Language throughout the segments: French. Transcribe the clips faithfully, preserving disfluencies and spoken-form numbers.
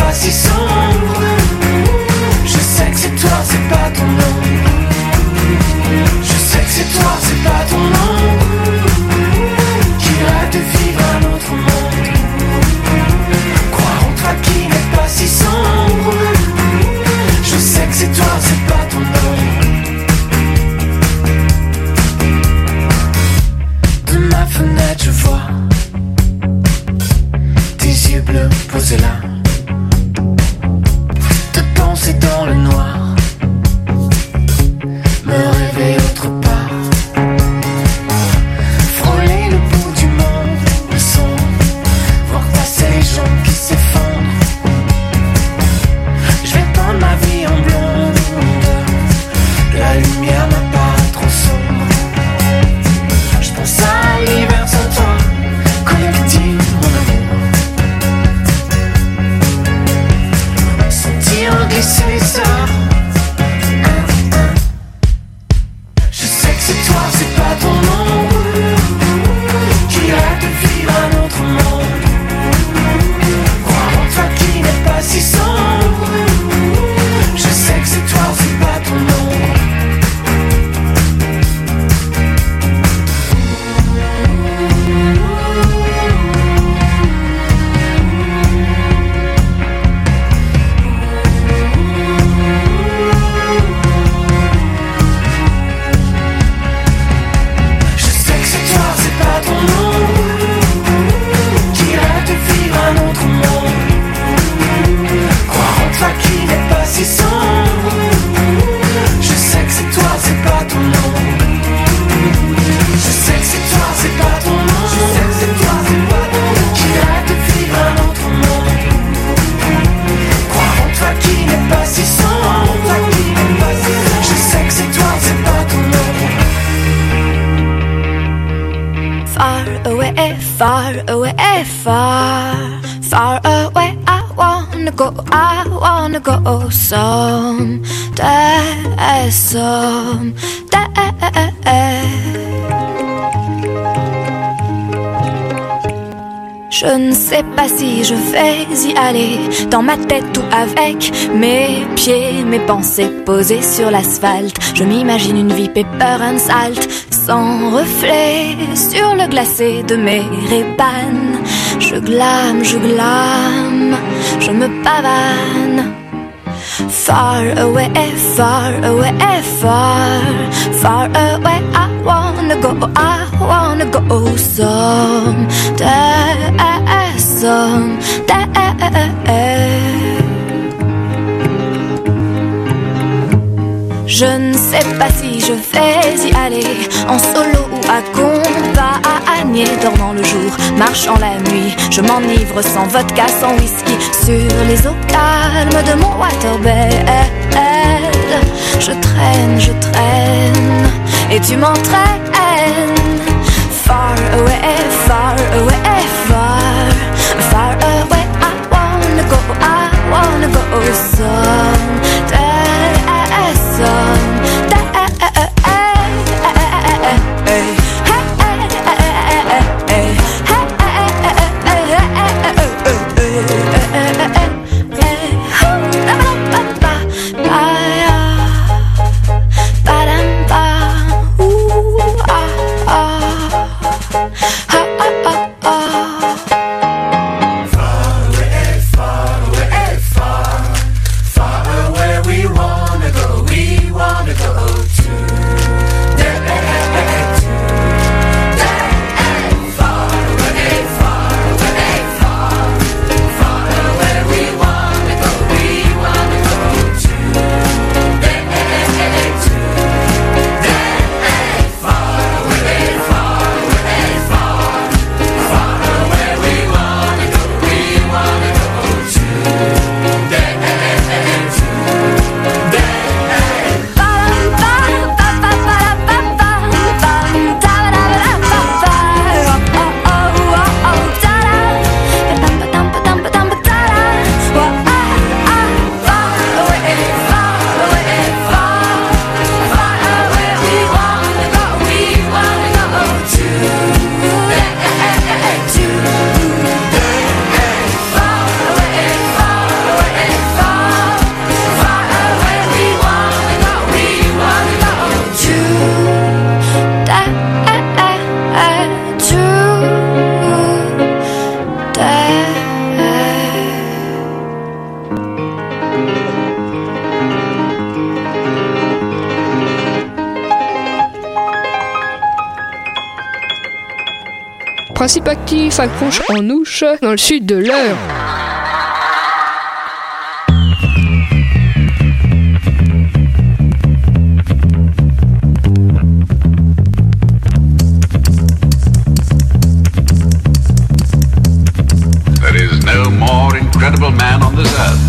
pas si sombre. Je sais que c'est toi, c'est pas ton nom. Je sais que c'est toi, c'est pas ton nom. Qui rêve de vivre un autre monde. Croire en toi qui n'est pas si sombre. Je sais que c'est toi, c'est pas ton nom. De ma fenêtre je vois tes yeux bleus posés là, te penser dans le noir, me rêver autre part, frôler le bout du monde, le son, voir passer les gens qui s'effondrent. Je vais peindre ma vie en blonde, la lumière n'a pas trop sombre. Je pense à l'hiver sans toi, collectif mon amour. Sentir glisser ça. Je sais que c'est toi, c'est pas ton nom. Qui rêve de vivre un autre monde. Croire en toi qui n'est pas si sombre. Je sais que c'est toi, c'est pas ton nom. Je sais que c'est toi, c'est pas ton nom. Qui rêve de vivre un autre monde. Croire en toi qui n'est pas si sombre. Je sais que c'est toi, c'est pas ton nom. Je sais que c'est toi, c'est pas ton nom. Je sais que c'est toi, c'est pas ton nom. Qui rêve de vivre un autre monde. Croire en toi qui n'est pas si sombre. Je sais que c'est toi, c'est pas ton nom. Far away, far away, far, far away. I wanna go, I wanna go someday, someday. Je ne sais pas si je vais y aller, dans ma tête ou avec mes pieds, mes pensées posées sur l'asphalte. Je m'imagine une vie pepper and salt, sans reflet sur le glacé de mes Ray-Ban. Je glame, je glame, je me pavane. Far away, far away, far, far away. I wanna go, I wanna go someday, someday. Je ne sais pas si je vais y aller, en solo ou accompagné, dormant le jour, marchant la nuit. Je m'enivre sans vodka, sans whisky, sur les eaux calmes de mon waterbed. Je traîne, je traîne, et tu m'entraînes. Far away, far away, far, far away. I wanna go, I wanna go someday, someday. Ah, ah, ah. Principe actif, accroche en ouche dans le sud de l'Eure. There is no more incredible man on this earth.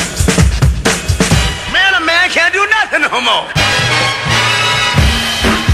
Man, a man can't do nothing no more.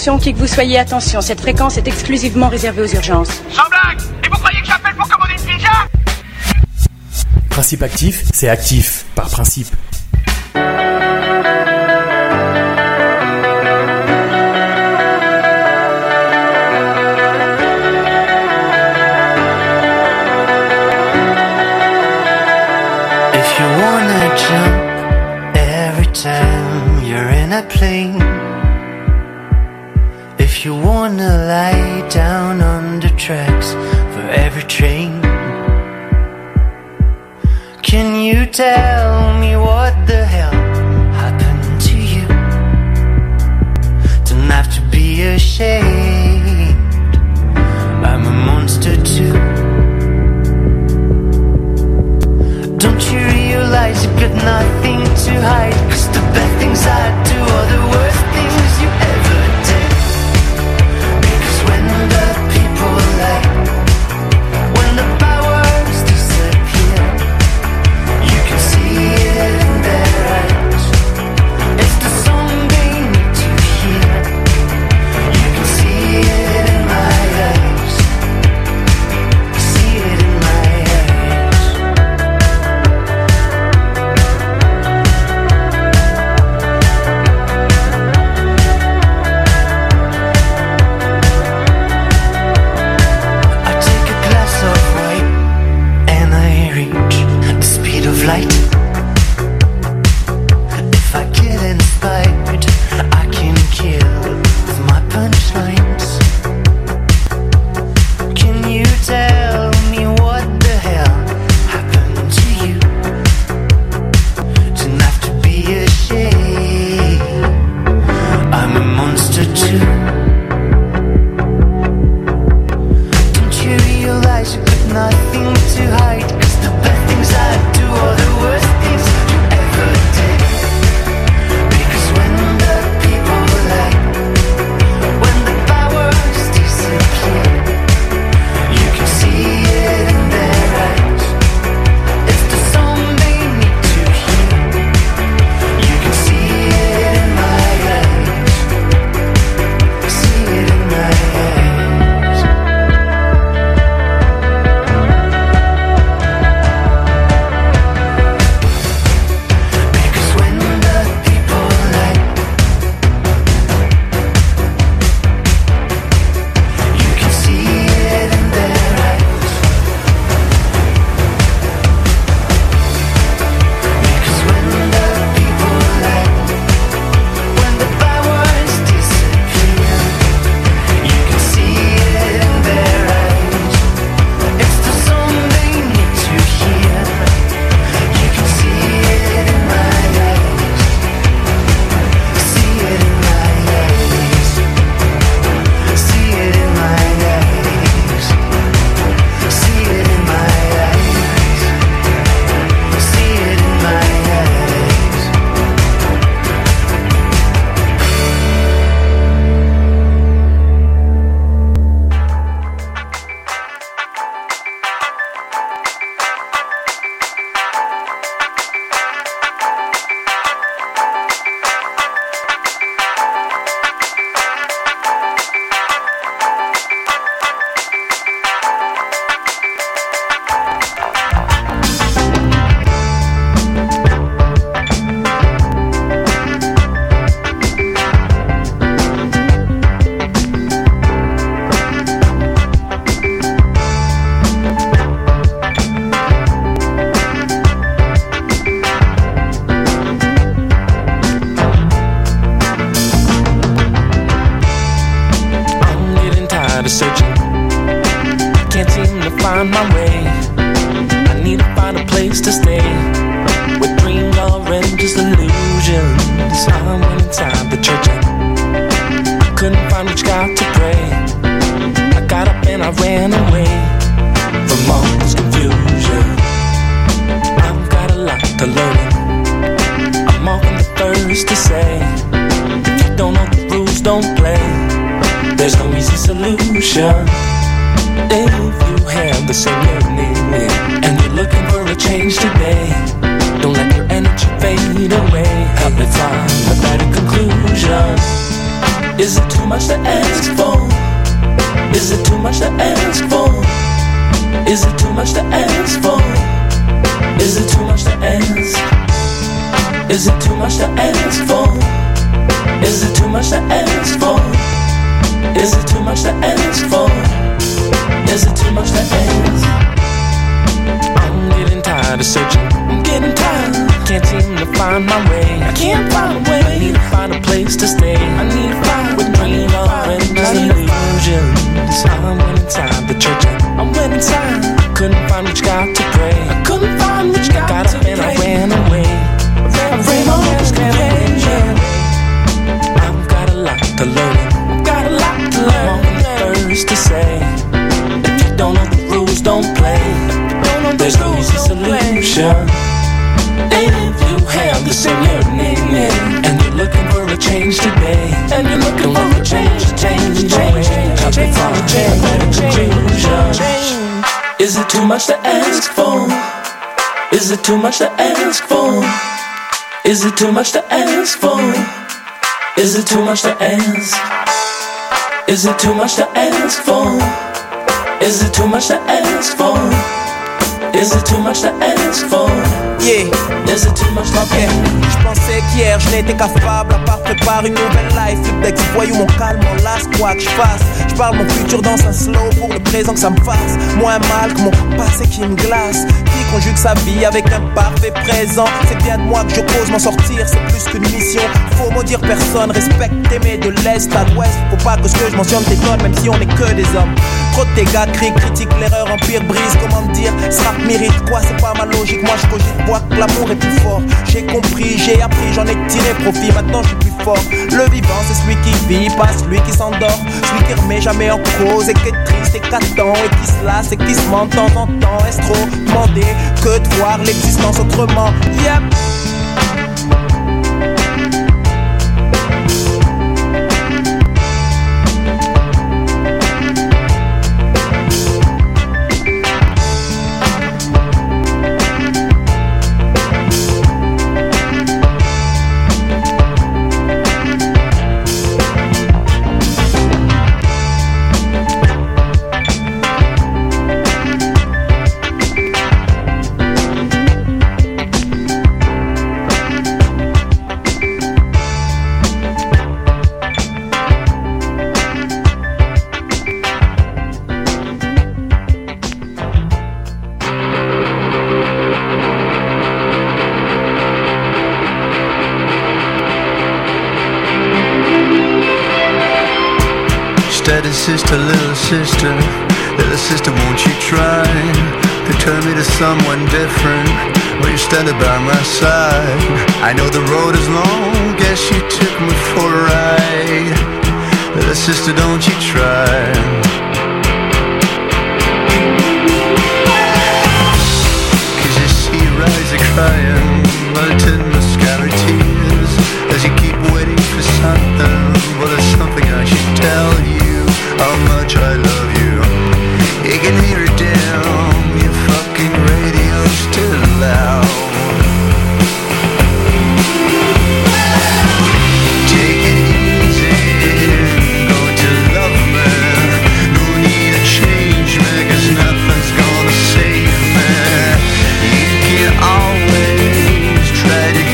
attention, qui que vous soyez, attention. Cette fréquence est exclusivement réservée aux urgences. Sans blague! Et vous croyez que j'appelle pour commander une pizza? Principe actif, c'est actif, par principe. If you wanna jump every time you're in a plane, if you wanna lie down on the tracks for every train, can you tell me what the hell happened to you? Don't have to be ashamed, I'm a monster too. Don't you realize you've got nothing to hide? 'Cause the bad things I do are the worst things you ever did. Because when the people lie, when the powers disappear, you can see it in their eyes. It's the song they need to hear. You can see it in my eyes. See it in my eyes. I take a glass of wine and I reach the speed of light. If I get inspired, I can kill with my punchlines. Can you tell me what the hell happened to you? Don't have to be ashamed, I'm a monster too. Don't you realize you've got nothing to hide? 'Cause the bad things I do are the worst things you ever did. Because when the people lie, when the powers disappear, you can see it in their eyes. It's the song they need to hear. You can see it in my eyes. See it in my eyes. Because when the people lie, you can see it in their eyes. Because when the people lie, when the powers disappear, you can see it in their eyes. It's the song they need to hear. You can see it in my eyes. See it in my eyes. See it in my eyes. See it in my eyes. See it in my eyes. I'm getting tired of searching. Can't seem to find my way. I need to find a place to stay, where dreams are just illusions. I went inside the church and I couldn't find which God to pray. I got up and I ran away from all this confusion. I've got a lot to learn. I'm often the first to say, if you don't know the rules, don't play. There's no easy solution. If you have the same yearning and you're looking for a change today, don't let your energy fade away. Help me find a better conclusion. Is it too much to ask for? Is it too much to ask for? Is it too much to ask for? Is it too much to ask? Is it too much to ask for? Is it too much to ask for? Is it too much to ask for? Is it too much to ask? I'm getting tired of searching. I'm getting tired. Can't seem to find my way. I can't find a way. I need to find a place to stay. I need to find with dream friends and illusions. I went inside the church and I went inside. Couldn't find which God to pray. I couldn't find which God Got to pray. Got up and I ran away. I ran away. I ran away. I've got a lot to learn. I've got a lot to learn. I'm on the first to say, if you don't know the rules, don't play. There's no easy solution. And if you have this in your name, and you're looking for a change today, and you're looking for a change, change, change, change, change, change, change. Is it too much to ask for? Is it too much to ask for? Is it too much to ask for? Is it too much to ask? Is it too much to ask for? Is it too much to ask for? Is it too much to ask for? Yeah. Is it too much to okay. Je pensais qu'hier je n'étais capable à part préparer une nouvelle life. Flip deck, voyons mon calme, mon last, quoi que je fasse. Je parle mon futur dans un slow pour le présent que ça me fasse moins mal que mon passé qui me glace. Qui conjugue sa vie avec un parfait présent. C'est bien de moi que je cause m'en sortir, c'est plus qu'une mission. Faut maudire personne, respecte aimer de l'est à l'ouest. Faut pas que ce que je mentionne t'étonne, même si on est que des hommes. Trop de tes gars crient, critiquent l'erreur, empire, brise, comment dire. Ce rap mérite quoi, c'est pas ma logique. Moi je cogite, vois que l'amour est plus fort. J'ai compris, j'ai appris, j'en ai tiré profit. Maintenant je suis plus fort. Le vivant c'est celui qui vit, pas celui qui s'endort. Celui qui remet jamais en cause et qui est triste et qu'attend et qui se lasse et qui se ment de temps en temps. Est-ce trop demander que de voir l'existence autrement? Yep. Sister, little sister, little sister, won't you try to turn me to someone different? Will you stand by my side? I know the road is long, guess you took me for a ride. Little sister, don't you try. Cause you see your eyes are crying, melted mascara tears, as you keep waiting for something. Well, there's something I should tell you. How much I love you. You can hear it down your fucking radio's still loud. Take it easy, going to love me. No need to change me, cause nothing's gonna save me. You can always try to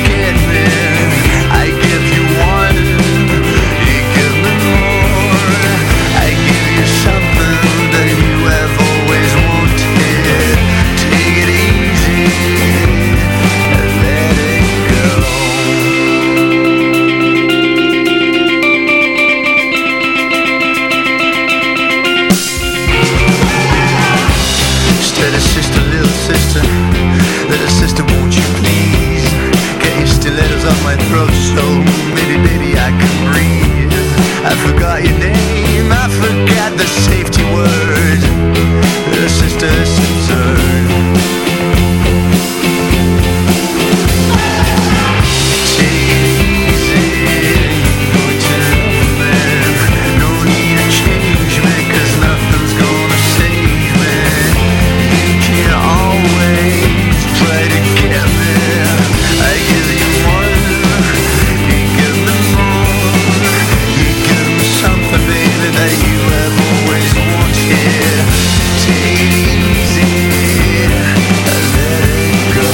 you have always wanted. Take it easy and let it go.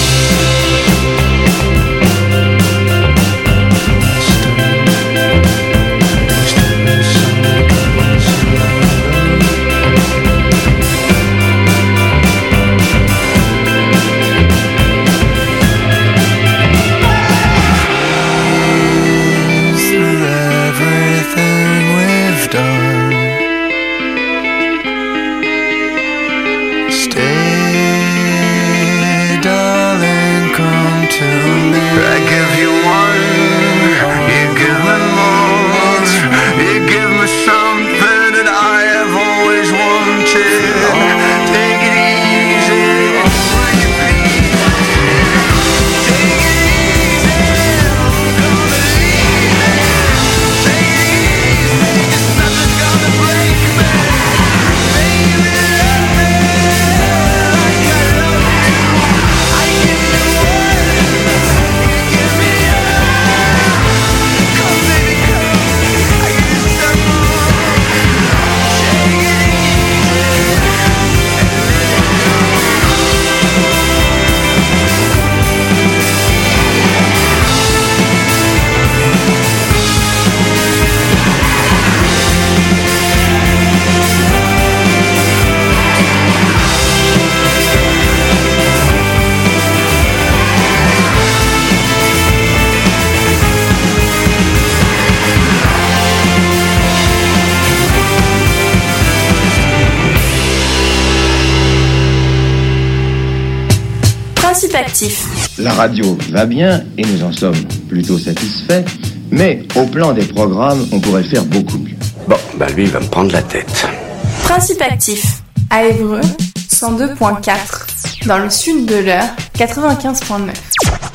Actif. La radio va bien et nous en sommes plutôt satisfaits, mais au plan des programmes, on pourrait faire beaucoup mieux. Bon, bah lui, il va me prendre la tête. Principe actif. À Évreux, cent deux virgule quatre. Dans le sud de l'Eure, quatre-vingt-quinze virgule neuf.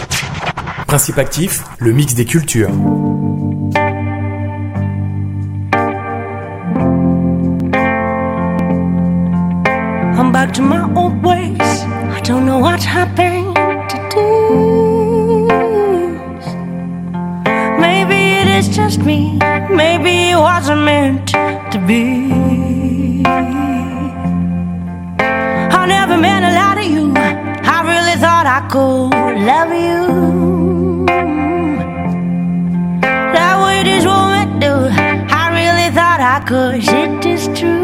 Principe actif, le mix des cultures. I'm back to my old ways. I don't know what happened to do. Maybe it is just me. Maybe it wasn't meant to be. I never meant a lot to you. I really thought I could love you. That way this woman do. I really thought I could. It is true.